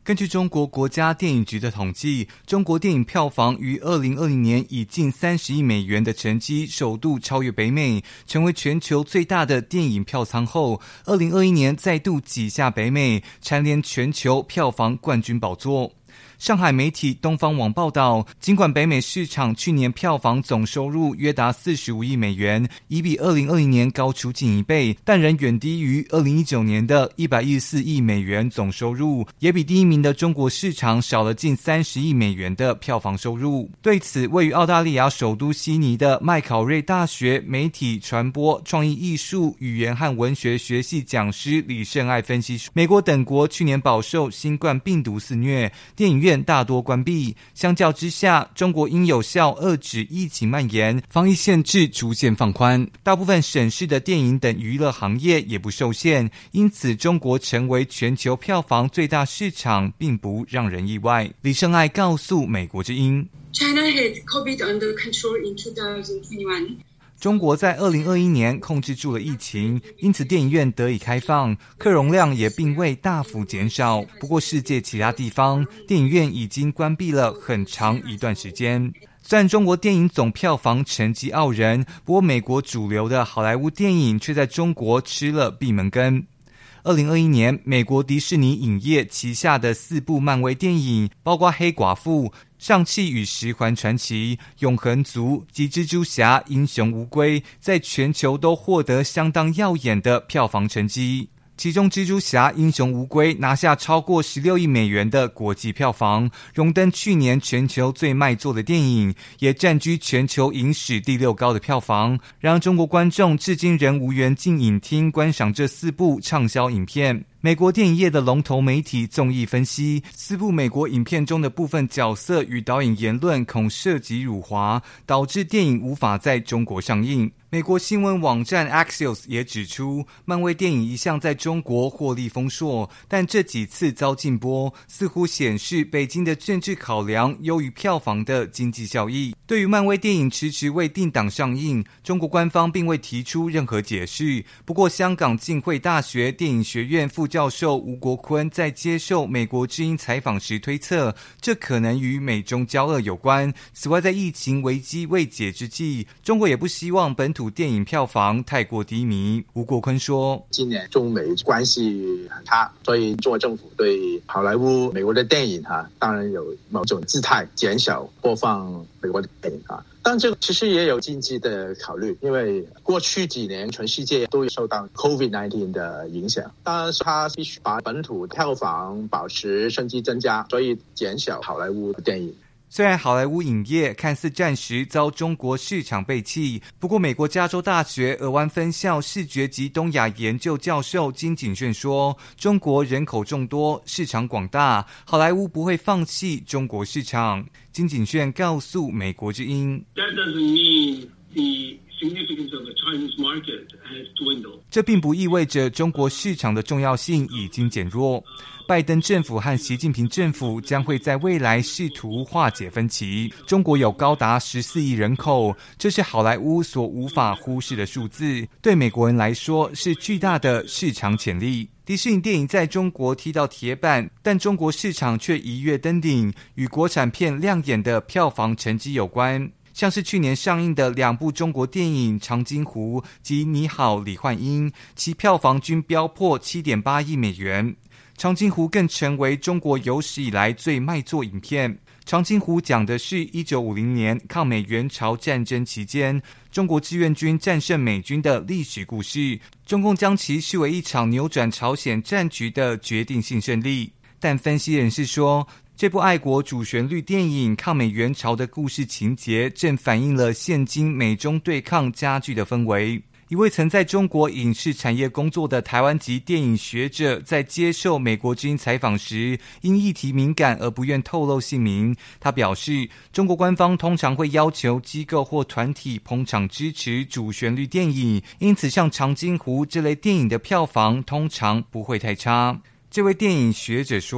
根据中国国家电影局的统计，中国电影票房于2020年以近30亿美元的成绩首度超越北美，成为全球最大的电影票仓后，2021年再度挤下北美，蝉联全球票房冠军宝座。上海媒体东方网报道，尽管北美市场去年票房总收入约达45亿美元，已比2020年高出近1倍，但仍远低于2019年的114亿美元总收入，也比第一名的中国市场少了近30亿美元的票房收入。对此，位于澳大利亚首都悉尼的麦考瑞大学媒体传播、创意艺术、语言和文学学系讲师李胜爱分析说，美国等国去年饱受新冠病毒肆虐，电影院大多关闭，相较之下，中国应有效遏止疫情蔓延，防疫限制逐渐放宽，大部分省市的电影等娱乐行业也不受限，因此中国成为全球票房最大市场并不让人意外。李胜爱告诉美国之音 China had COVID under control in 2021. 中国在2021年控制住了疫情，因此电影院得以开放，客容量也并未大幅减少。不过世界其他地方，电影院已经关闭了很长一段时间。虽然中国电影总票房成绩傲人，不过美国主流的好莱坞电影却在中国吃了闭门羹。2021年，美国迪士尼影业旗下的4部漫威电影，包括黑寡妇、上汽与十环传奇、永恒族及蜘蛛侠英雄无归，在全球都获得相当耀眼的票房成绩。其中蜘蛛侠英雄无归拿下超过16亿美元的国际票房，荣登去年全球最卖座的电影，也占据全球影史第6高的票房。然而中国观众至今仍无缘进影厅观赏这4部畅销影片。美国电影业的龙头媒体综艺分析，4部美国影片中的部分角色与导演言论恐涉及辱华，导致电影无法在中国上映。美国新闻网站 Axios 也指出，漫威电影一向在中国获利丰硕，但这几次遭禁播，似乎显示北京的政治考量优于票房的经济效益。对于漫威电影迟迟未定档上映，中国官方并未提出任何解释。不过香港浸会大学电影学院副教授吴国坤在接受美国之音采访时推测，这可能与美中交恶有关。此外，在疫情危机未解之际，中国也不希望本土电影票房太过低迷。吴国坤说， 今年中美关系很差，所以中国政府对好莱坞美国的电影当然有某种姿态，减少播放美国的电影但这个其实也有经济的考虑，因为过去几年全世界都有受到 COVID-19 的影响，当然它必须把本土票房保持甚至增加，所以减少好莱坞的电影。 虽然好莱坞影业看似暂时遭中国市场背弃，不过美国加州大学尔湾分校视觉及东亚研究教授金景炫说，中国人口众多，市场广大，好莱坞不会放弃中国市场。金景炫告诉美国之音， That doesn't mean the significance of the Chinese market has dwindled. 这并不意味着中国市场的重要性已经减弱。拜登政府和习近平政府将会在未来试图化解分歧。中国有高达14亿人口，这是好莱坞所无法忽视的数字，对美国人来说是巨大的市场潜力。迪士尼电影在中国踢到铁板，但中国市场却一跃登顶，与国产片亮眼的票房成绩有关。像是去年上映的2部中国电影《长津湖》及《你好，李焕英》，其票房均飙破 7.8 亿美元。长津湖更成为中国有史以来最卖座影片。长津湖讲的是1950年抗美援朝战争期间，中国志愿军战胜美军的历史故事。中共将其视为一场扭转朝鲜战局的决定性胜利。但分析人士说，这部爱国主旋律电影抗美援朝的故事情节，正反映了现今美中对抗加剧的氛围。一位曾在中国影视产业工作的台湾籍电影学者在接受美国之音采访时，因议题敏感而不愿透露姓名。他表示，中国官方通常会要求机构或团体捧场支持主旋律电影，因此像长津湖这类电影的票房通常不会太差。这位电影学者说，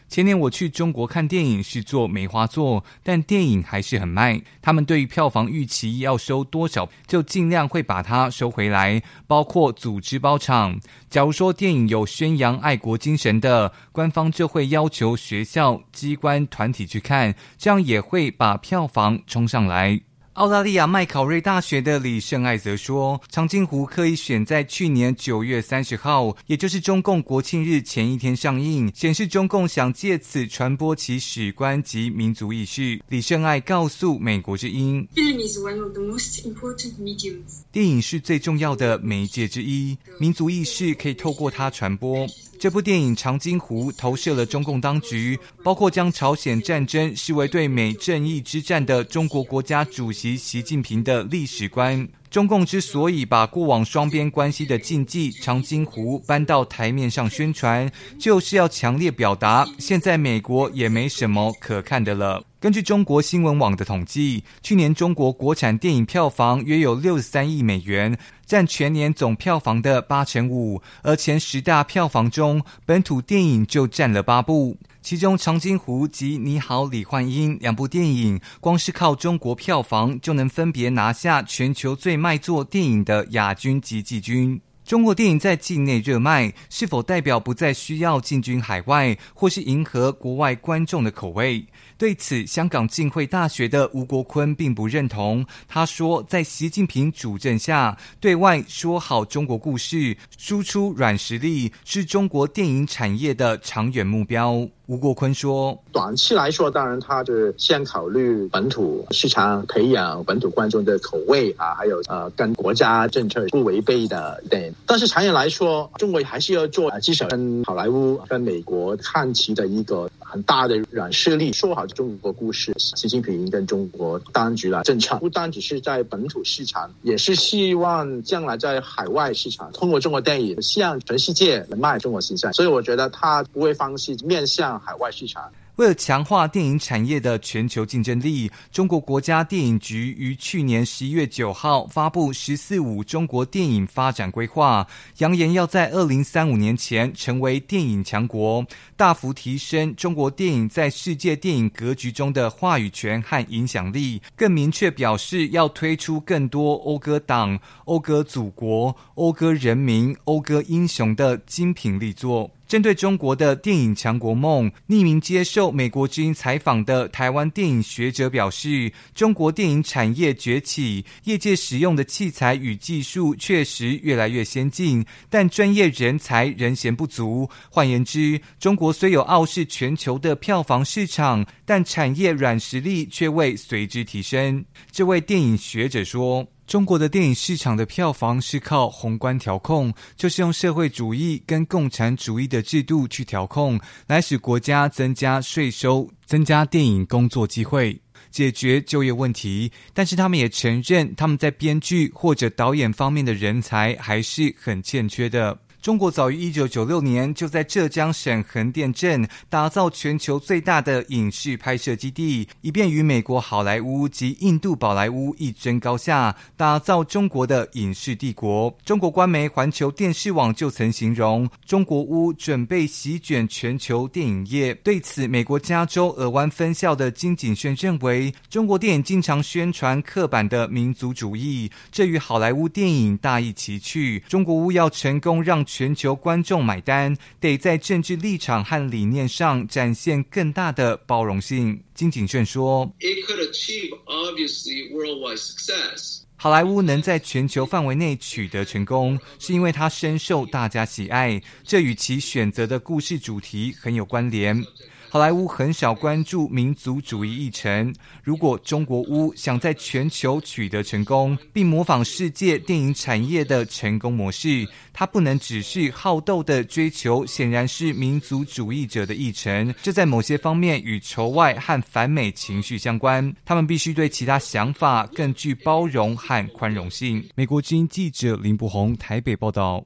前年我去中国看电影是做梅花座，但电影还是很卖。他们对于票房预期要收多少，就尽量会把它收回来，包括组织包场。假如说电影有宣扬爱国精神的，官方就会要求学校、机关、团体去看，这样也会把票房冲上来。澳大利亚麦考瑞大学的李胜爱则说，长津湖刻意选在去年9月30号，也就是中共国庆日前一天上映，显示中共想借此传播其史观及民族意识。李胜爱告诉美国之音， Film is one of the most important mediums. 电影是最重要的媒介之一，民族意识可以透过它传播。这部电影《长津湖》投射了中共当局，包括将朝鲜战争视为对美正义之战的中国国家主席习近平的历史观。中共之所以把过往双边关系的禁忌长津湖搬到台面上宣传，就是要强烈表达现在美国也没什么可看的了。根据中国新闻网的统计，去年中国国产电影票房约有63亿美元，占全年总票房的85%，而前10大票房中，本土电影就占了8部。其中长津湖及你好李焕英2部电影，光是靠中国票房就能分别拿下全球最卖座电影的亚军及季军。中国电影在境内热卖，是否代表不再需要进军海外，或是迎合国外观众的口味？对此，香港浸会大学的吴国坤并不认同。他说，在习近平主政下，对外说好中国故事，输出软实力，是中国电影产业的长远目标。吴国坤说， 短期来说，当然他就是先考虑本土市场，培养本土观众的口味啊，还有跟国家政策不违背的电影。但是长远来说，中国还是要做至少跟好莱坞、跟美国看齐的一个很大的软实力，说好中国故事。习近平跟中国当局的政策不单只是在本土市场，也是希望将来在海外市场通过中国电影向全世界卖中国形象。所以我觉得他不会放弃面向海外市场。 为了强化电影产业的全球竞争力，中国国家电影局于去年11月9号发布“14-5”中国电影发展规划，扬言要在2035年前成为电影强国，大幅提升中国电影在世界电影格局中的话语权和影响力，更明确表示要推出更多讴歌党、讴歌祖国、讴歌人民、讴歌英雄的精品力作。针对中国的电影强国梦，匿名接受美国之音采访的台湾电影学者表示，中国电影产业崛起，业界使用的器材与技术确实越来越先进，但专业人才仍嫌不足。换言之，中国虽有傲视全球的票房市场，但产业软实力却未随之提升。这位电影学者说，中国的电影市场的票房是靠宏观调控，就是用社会主义跟共产主义的制度去调控，来使国家增加税收，增加电影工作机会，解决就业问题。但是他们也承认，他们在编剧或者导演方面的人才还是很欠缺的。中国早于1996年就在浙江省横店镇打造全球最大的影视拍摄基地，以便与美国好莱坞及印度宝莱坞一争高下，打造中国的影视帝国。中国官媒环球电视网就曾形容，中国屋准备席卷全球电影业。对此，美国加州尔湾分校的金景炫认为，中国电影经常宣传刻板的民族主义，这与好莱坞电影大异其趣。中国屋要成功让全球观众买单，得在政治立场和理念上展现更大的包容性。金景炫说， It could achieve obviously worldwide success. 好莱坞能在全球范围内取得成功，是因为它深受大家喜爱，这与其选择的故事主题很有关联。好莱坞很少关注民族主义议程，如果中国屋想在全球取得成功，并模仿世界电影产业的成功模式，它不能只是好斗的追求显然是民族主义者的议程，这在某些方面与仇外和反美情绪相关，他们必须对其他想法更具包容和宽容性。美国之音记者林柏宏台北报道。